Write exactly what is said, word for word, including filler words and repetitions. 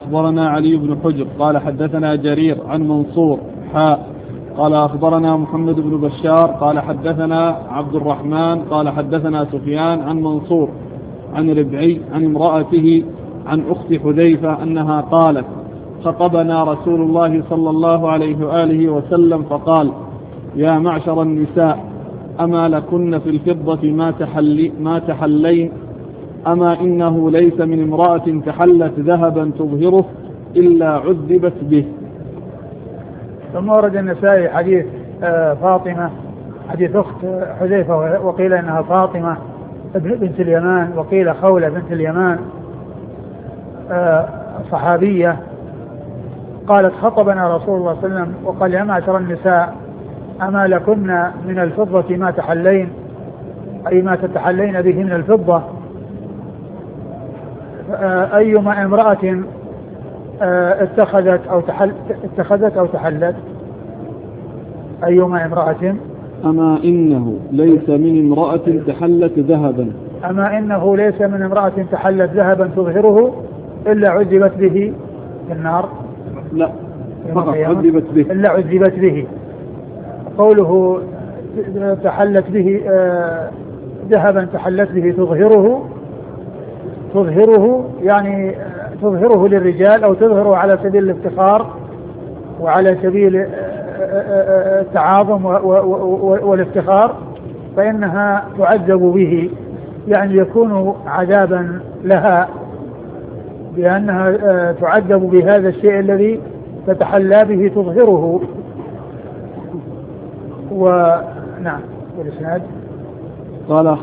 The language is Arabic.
أخبرنا علي بن حجر قال حدثنا جرير عن منصور حاء قال أخبرنا محمد بن بشار قال حدثنا عبد الرحمن قال حدثنا سفيان عن منصور عن ربعي عن امرأته عن أخت حذيفة أنها قالت خطبنا رسول الله صلى الله عليه وآله وسلم فقال يا معشر النساء أما لكن في الفضة ما, تحلي ما تحلين أما إنه ليس من امرأة تحلت ذهبا تظهره إلا عذبت به. ثم ورد النسائي حديث فاطمة حديث أخت حذيفة وقيل إنها فاطمة بنت اليمان وقيل خولة بنت اليمان صحابية قالت خطبنا رسول الله صلى الله عليه وسلم وقال يا معشر النساء أما لكن من الفضة ما تحلين أي ما تتحلين به من الفضة أيما امرأة اتخذت أو تحل اتخذت أو تحلت أيما امرأة أما إنه ليس من امرأة تحلت ذهبا أما إنه ليس من امرأة تحلت ذهبا تظهره إلا عذبت به في النار لا فقط عذبت به إلا عذبت به. قوله تحلت به ذهبا تحلت به تظهره تظهره يعني تظهره للرجال أو تظهره على سبيل الافتخار وعلى سبيل التعاظم والافتخار فإنها تعذب به يعني يكون عذابا لها بأنها تعذب بهذا الشيء الذي تتحلى به تظهره. ونعم والإسناد قال